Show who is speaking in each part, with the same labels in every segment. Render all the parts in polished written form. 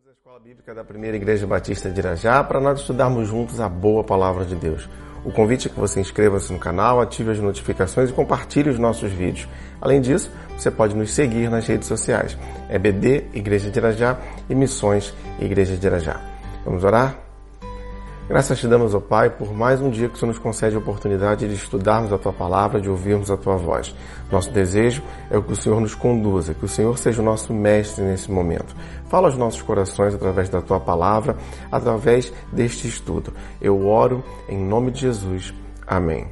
Speaker 1: Bem-vindos à Escola Bíblica da Primeira Igreja Batista de Irajá para nós estudarmos juntos a boa palavra de Deus. O convite é que você inscreva-se no canal, ative as notificações e compartilhe os nossos vídeos. Além disso, você pode nos seguir nas redes sociais. EBD, Igreja de Irajá e Missões Igreja de Irajá. Vamos orar? Graças te damos, ó Pai, por mais um dia que o Senhor nos concede a oportunidade de estudarmos a Tua Palavra, de ouvirmos a Tua voz. Nosso desejo é que o Senhor nos conduza, que o Senhor seja o nosso mestre nesse momento. Fala aos nossos corações através da Tua Palavra, através deste estudo. Eu oro em nome de Jesus. Amém.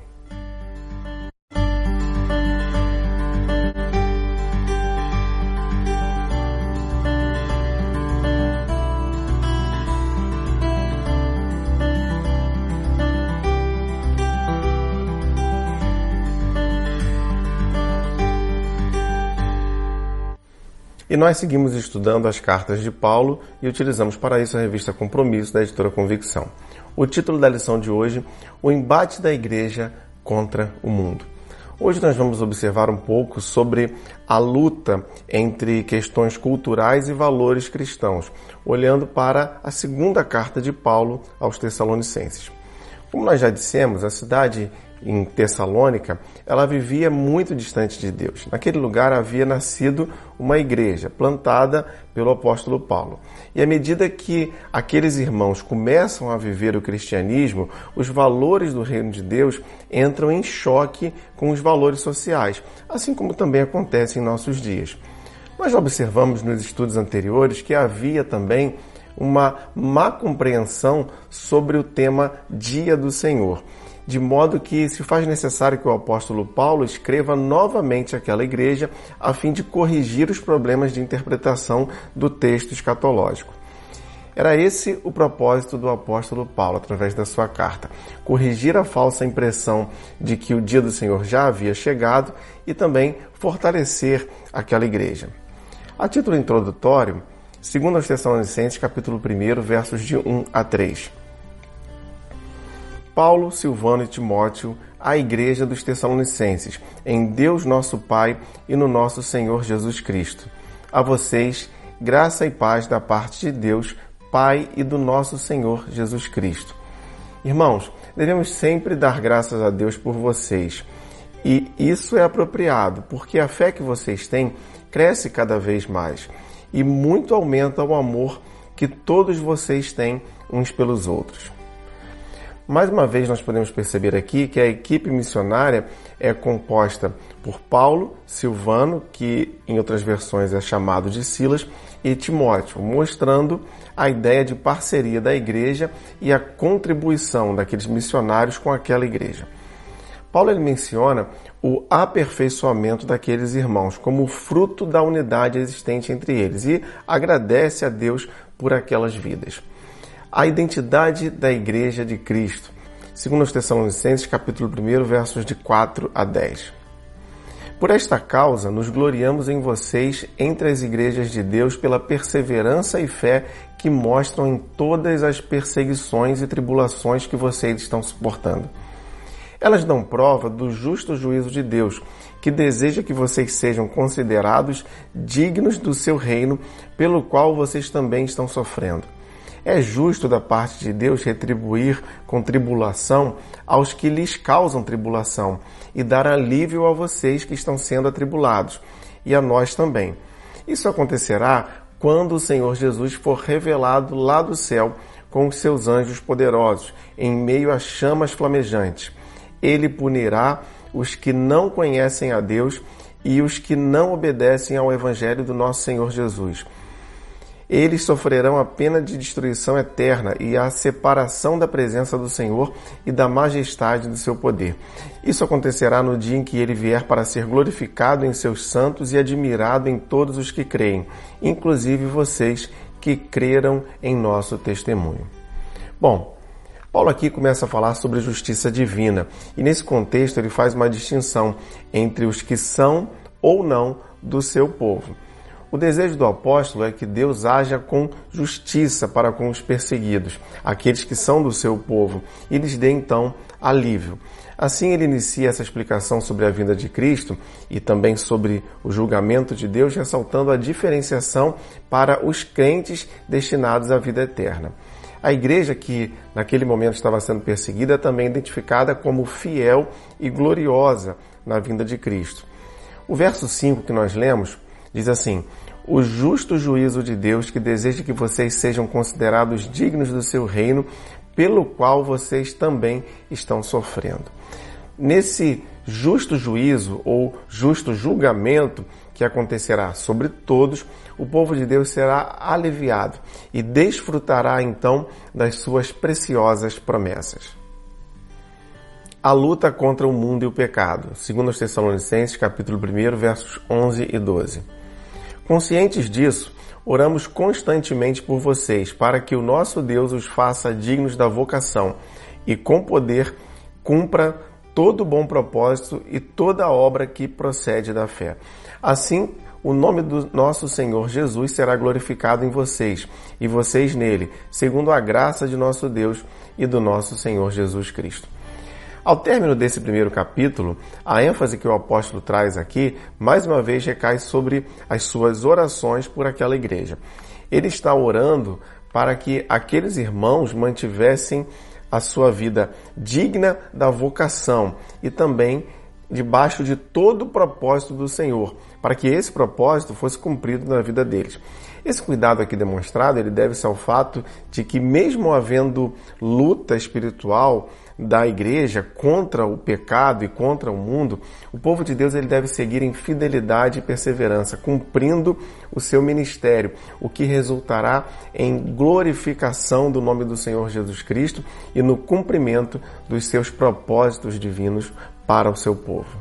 Speaker 1: E nós seguimos estudando as cartas de Paulo e utilizamos para isso a revista Compromisso da editora Convicção. O título da lição de hoje, o embate da igreja contra o mundo. Hoje nós vamos observar um pouco sobre a luta entre questões culturais e valores cristãos, olhando para a segunda carta de Paulo aos Tessalonicenses. Como nós já dissemos, a cidade em Tessalônica, ela vivia muito distante de Deus. Naquele lugar havia nascido uma igreja plantada pelo apóstolo Paulo. E à medida que aqueles irmãos começam a viver o cristianismo, os valores do reino de Deus entram em choque com os valores sociais, assim como também acontece em nossos dias. Nós observamos nos estudos anteriores que havia também uma má compreensão sobre o tema Dia do Senhor, de modo que se faz necessário que o apóstolo Paulo escreva novamente aquela igreja a fim de corrigir os problemas de interpretação do texto escatológico. Era esse o propósito do apóstolo Paulo através da sua carta, corrigir a falsa impressão de que o dia do Senhor já havia chegado e também fortalecer aquela igreja. A título introdutório, 2 Tessalonicenses, capítulo 1, versos de 1 a 3. Paulo, Silvano e Timóteo, à igreja dos Tessalonicenses, em Deus nosso Pai e no nosso Senhor Jesus Cristo. A vocês, graça e paz da parte de Deus, Pai e do nosso Senhor Jesus Cristo. Irmãos, devemos sempre dar graças a Deus por vocês. E isso é apropriado, porque a fé que vocês têm cresce cada vez mais e muito aumenta o amor que todos vocês têm uns pelos outros. Mais uma vez, nós podemos perceber aqui que a equipe missionária é composta por Paulo, Silvano, que em outras versões é chamado de Silas, e Timóteo, mostrando a ideia de parceria da igreja e a contribuição daqueles missionários com aquela igreja. Paulo ele menciona o aperfeiçoamento daqueles irmãos como fruto da unidade existente entre eles e agradece a Deus por aquelas vidas. A identidade da Igreja de Cristo, segundo os Tessalonicenses, capítulo 1, versos de 4 a 10. Por esta causa, nos gloriamos em vocês entre as igrejas de Deus pela perseverança e fé que mostram em todas as perseguições e tribulações que vocês estão suportando. Elas dão prova do justo juízo de Deus, que deseja que vocês sejam considerados dignos do seu reino, pelo qual vocês também estão sofrendo. É justo da parte de Deus retribuir com tribulação aos que lhes causam tribulação e dar alívio a vocês que estão sendo atribulados, e a nós também. Isso acontecerá quando o Senhor Jesus for revelado lá do céu com os seus anjos poderosos, em meio a chamas flamejantes. Ele punirá os que não conhecem a Deus e os que não obedecem ao Evangelho do nosso Senhor Jesus. Eles sofrerão a pena de destruição eterna e a separação da presença do Senhor e da majestade do seu poder. Isso acontecerá no dia em que ele vier para ser glorificado em seus santos e admirado em todos os que creem, inclusive vocês que creram em nosso testemunho. Bom, Paulo aqui começa a falar sobre justiça divina e nesse contexto ele faz uma distinção entre os que são ou não do seu povo. O desejo do apóstolo é que Deus haja com justiça para com os perseguidos, aqueles que são do seu povo, e lhes dê então alívio. Assim, ele inicia essa explicação sobre a vinda de Cristo e também sobre o julgamento de Deus, ressaltando a diferenciação para os crentes destinados à vida eterna. A igreja que naquele momento estava sendo perseguida é também identificada como fiel e gloriosa na vinda de Cristo. O verso 5 que nós lemos diz assim: o justo juízo de Deus que deseja que vocês sejam considerados dignos do seu reino, pelo qual vocês também estão sofrendo. Nesse justo juízo ou justo julgamento que acontecerá sobre todos, o povo de Deus será aliviado e desfrutará então das suas preciosas promessas. A luta contra o mundo e o pecado. 2 Tessalonicenses, capítulo 1, versos 11 e 12. Conscientes disso, oramos constantemente por vocês, para que o nosso Deus os faça dignos da vocação e com poder cumpra todo bom propósito e toda obra que procede da fé. Assim, o nome do nosso Senhor Jesus será glorificado em vocês e vocês nele, segundo a graça de nosso Deus e do nosso Senhor Jesus Cristo. Ao término desse primeiro capítulo, a ênfase que o apóstolo traz aqui, mais uma vez recai sobre as suas orações por aquela igreja. Ele está orando para que aqueles irmãos mantivessem a sua vida digna da vocação e também debaixo de todo o propósito do Senhor, para que esse propósito fosse cumprido na vida deles. Esse cuidado aqui demonstrado, ele deve-se ao fato de que mesmo havendo luta espiritual da igreja contra o pecado e contra o mundo, o povo de Deus ele deve seguir em fidelidade e perseverança, cumprindo o seu ministério, o que resultará em glorificação do nome do Senhor Jesus Cristo e no cumprimento dos seus propósitos divinos para o seu povo.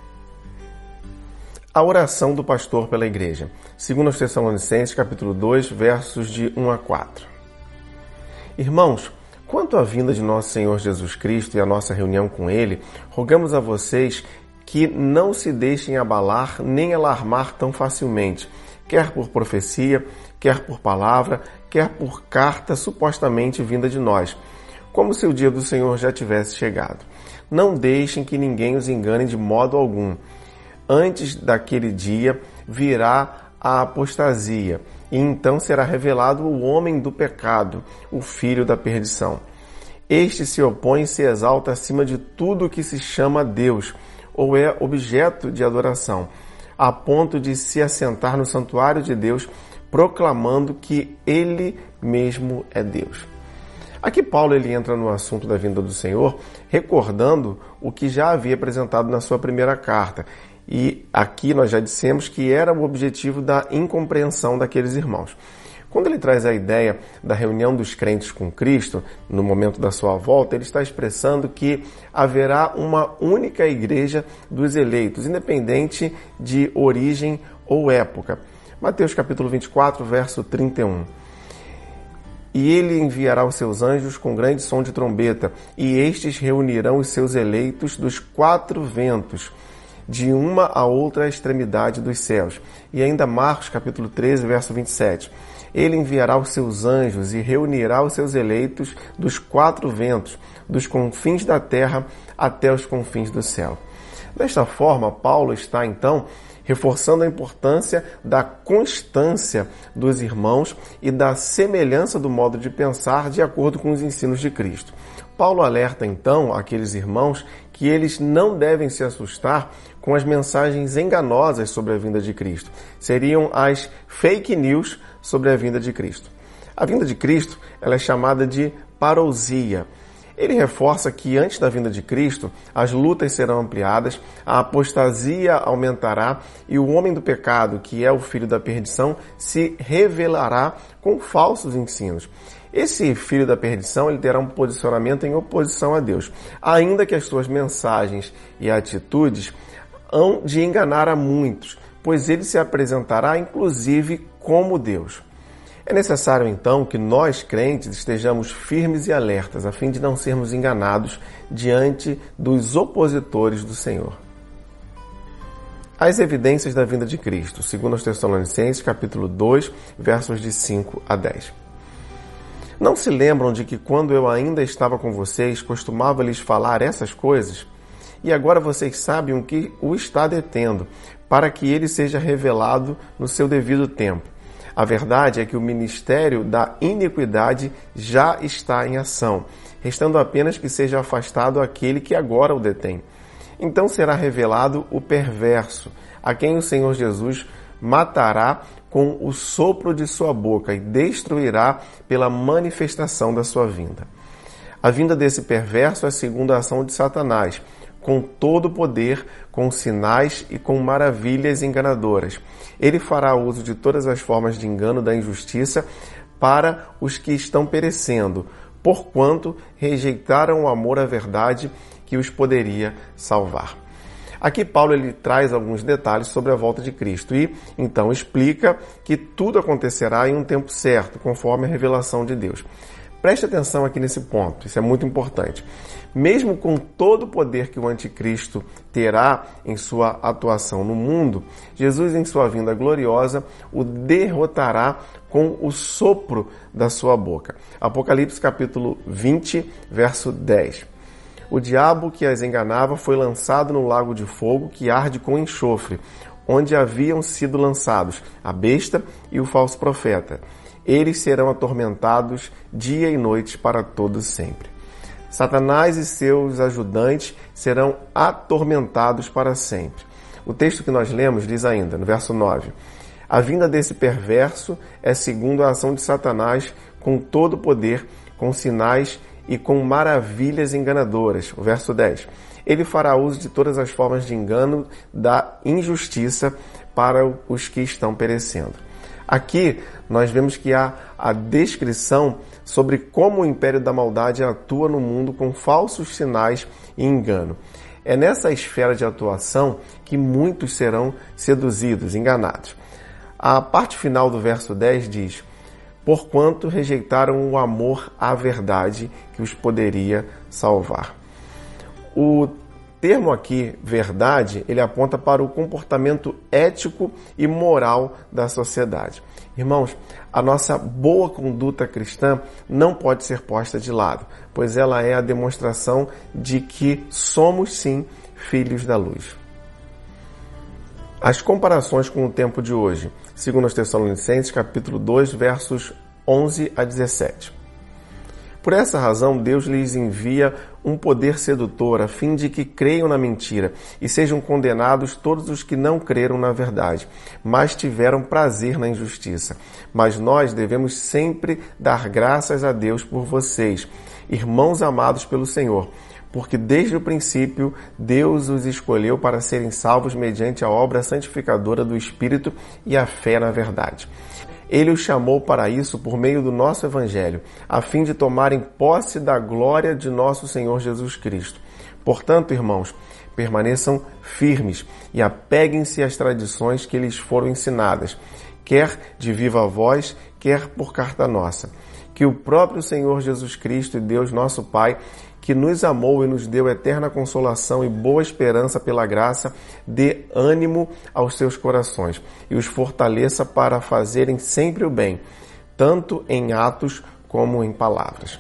Speaker 1: A oração do pastor pela igreja. 2 Tessalonicenses, capítulo 2, versos de 1 a 4. Irmãos, quanto à vinda de nosso Senhor Jesus Cristo e a nossa reunião com Ele, rogamos a vocês que não se deixem abalar nem alarmar tão facilmente, quer por profecia, quer por palavra, quer por carta supostamente vinda de nós, como se o dia do Senhor já tivesse chegado. Não deixem que ninguém os engane de modo algum. Antes daquele dia virá a apostasia, e então será revelado o homem do pecado, o filho da perdição. Este se opõe e se exalta acima de tudo que se chama Deus, ou é objeto de adoração, a ponto de se assentar no santuário de Deus, proclamando que Ele mesmo é Deus. Aqui Paulo ele entra no assunto da vinda do Senhor, recordando o que já havia apresentado na sua primeira carta. E aqui nós já dissemos que era o objetivo da incompreensão daqueles irmãos. Quando ele traz a ideia da reunião dos crentes com Cristo, no momento da sua volta, ele está expressando que haverá uma única igreja dos eleitos, independente de origem ou época. Mateus capítulo 24, verso 31. E ele enviará os seus anjos com grande som de trombeta, e estes reunirão os seus eleitos dos quatro ventos, de uma a outra extremidade dos céus. E ainda Marcos capítulo 13, verso 27. Ele enviará os seus anjos e reunirá os seus eleitos dos quatro ventos, dos confins da terra até os confins do céu. Desta forma, Paulo está então reforçando a importância da constância dos irmãos e da semelhança do modo de pensar de acordo com os ensinos de Cristo. Paulo alerta então aqueles irmãos que eles não devem se assustar com as mensagens enganosas sobre a vinda de Cristo. Seriam as fake news sobre a vinda de Cristo. A vinda de Cristo ela é chamada de parousia. Ele reforça que antes da vinda de Cristo, as lutas serão ampliadas, a apostasia aumentará e o homem do pecado, que é o filho da perdição, se revelará com falsos ensinos. Esse filho da perdição ele terá um posicionamento em oposição a Deus, ainda que as suas mensagens e atitudes hão de enganar a muitos, pois ele se apresentará inclusive como Deus. É necessário, então, que nós, crentes, estejamos firmes e alertas, a fim de não sermos enganados diante dos opositores do Senhor. As evidências da vinda de Cristo, 2 Tessalonicenses, capítulo 2, versos de 5 a 10. Não se lembram de que quando eu ainda estava com vocês, costumava lhes falar essas coisas? e agora vocês sabem o que o está detendo, para que ele seja revelado no seu devido tempo. A verdade é que o ministério da iniquidade já está em ação, restando apenas que seja afastado aquele que agora o detém. Então será revelado o perverso, a quem o Senhor Jesus matará com o sopro de sua boca e destruirá pela manifestação da sua vinda. A vinda desse perverso é segundo a ação de Satanás, com todo o poder, com sinais e com maravilhas enganadoras. Ele fará uso de todas as formas de engano da injustiça para os que estão perecendo, porquanto rejeitaram o amor à verdade que os poderia salvar. Aqui Paulo ele traz alguns detalhes sobre a volta de Cristo e, então, explica que tudo acontecerá em um tempo certo, conforme a revelação de Deus. Preste atenção aqui nesse ponto, isso é muito importante. Mesmo com todo o poder que o anticristo terá em sua atuação no mundo, Jesus, em sua vinda gloriosa, o derrotará com o sopro da sua boca. Apocalipse capítulo 20, verso 10. O diabo que as enganava foi lançado no lago de fogo que arde com enxofre, onde haviam sido lançados a besta e o falso profeta. Eles serão atormentados dia e noite para todo sempre. Satanás e seus ajudantes serão atormentados para sempre. O texto que nós lemos diz ainda, no verso 9, a vinda desse perverso é segundo a ação de Satanás, com todo o poder, com sinais e com maravilhas enganadoras. O verso 10, ele fará uso de todas as formas de engano da injustiça para os que estão perecendo. Aqui nós vemos que há a descrição sobre como o império da maldade atua no mundo com falsos sinais e engano. É nessa esfera de atuação que muitos serão seduzidos, enganados. A parte final do verso 10 diz, porquanto rejeitaram o amor à verdade que os poderia salvar. O termo aqui, verdade, ele aponta para o comportamento ético e moral da sociedade. Irmãos, a nossa boa conduta cristã não pode ser posta de lado, pois ela é a demonstração de que somos, sim, filhos da luz. As comparações com o tempo de hoje, segundo aos Tessalonicenses, capítulo 2, versos 11 a 17. Por essa razão, Deus lhes envia um poder sedutor, a fim de que creiam na mentira e sejam condenados todos os que não creram na verdade, mas tiveram prazer na injustiça. Mas nós devemos sempre dar graças a Deus por vocês, irmãos amados pelo Senhor, porque desde o princípio Deus os escolheu para serem salvos mediante a obra santificadora do Espírito e a fé na verdade. Ele os chamou para isso por meio do nosso Evangelho, a fim de tomarem posse da glória de nosso Senhor Jesus Cristo. Portanto, irmãos, permaneçam firmes e apeguem-se às tradições que lhes foram ensinadas, quer de viva voz, quer por carta nossa. Que o próprio Senhor Jesus Cristo e Deus nosso Pai, que nos amou e nos deu eterna consolação e boa esperança pela graça, dê ânimo aos seus corações e os fortaleça para fazerem sempre o bem, tanto em atos como em palavras.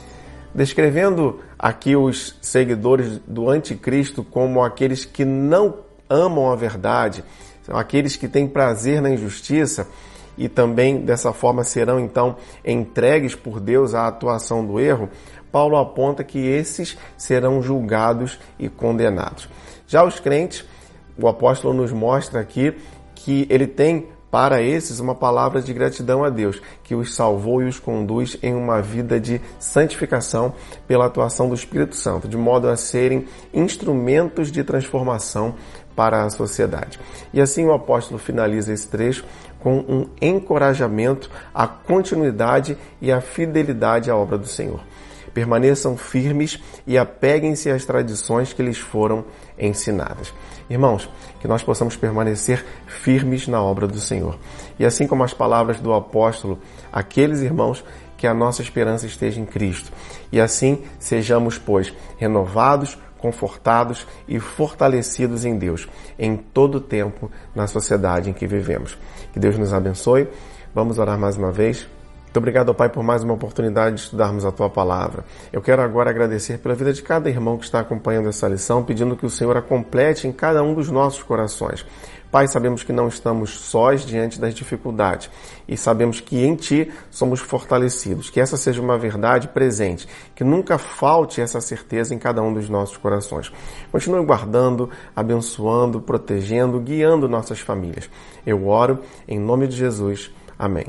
Speaker 1: Descrevendo aqui os seguidores do anticristo como aqueles que não amam a verdade, são aqueles que têm prazer na injustiça e também dessa forma serão então entregues por Deus à atuação do erro, Paulo aponta que esses serão julgados e condenados. Já os crentes, o apóstolo nos mostra aqui que ele tem para esses uma palavra de gratidão a Deus, que os salvou e os conduz em uma vida de santificação pela atuação do Espírito Santo, de modo a serem instrumentos de transformação para a sociedade. E assim o apóstolo finaliza esse trecho com um encorajamento à continuidade e à fidelidade à obra do Senhor. Permaneçam firmes e apeguem-se às tradições que lhes foram ensinadas. Irmãos, que nós possamos permanecer firmes na obra do Senhor. E assim como as palavras do apóstolo, aqueles irmãos que a nossa esperança esteja em Cristo. E assim sejamos, pois, renovados, confortados e fortalecidos em Deus, em todo o tempo na sociedade em que vivemos. Que Deus nos abençoe. Vamos orar mais uma vez. Muito obrigado, Pai, por mais uma oportunidade de estudarmos a Tua Palavra. Eu quero agora agradecer pela vida de cada irmão que está acompanhando essa lição, pedindo que o Senhor a complete em cada um dos nossos corações. Pai, sabemos que não estamos sós diante das dificuldades e sabemos que em Ti somos fortalecidos. Que essa seja uma verdade presente, que nunca falte essa certeza em cada um dos nossos corações. Continue guardando, abençoando, protegendo, guiando nossas famílias. Eu oro em nome de Jesus. Amém.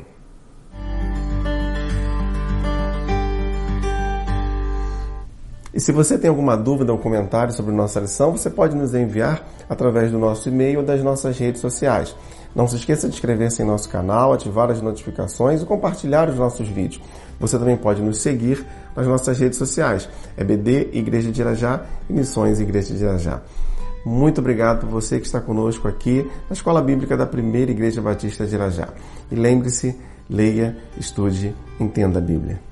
Speaker 1: E se você tem alguma dúvida ou comentário sobre nossa lição, você pode nos enviar através do nosso e-mail ou das nossas redes sociais. Não se esqueça de inscrever-se em nosso canal, ativar as notificações e compartilhar os nossos vídeos. Você também pode nos seguir nas nossas redes sociais, EBD, Igreja de Irajá e Missões Igreja de Irajá. Muito obrigado por você que está conosco aqui na Escola Bíblica da Primeira Igreja Batista de Irajá. E lembre-se, leia, estude, entenda a Bíblia.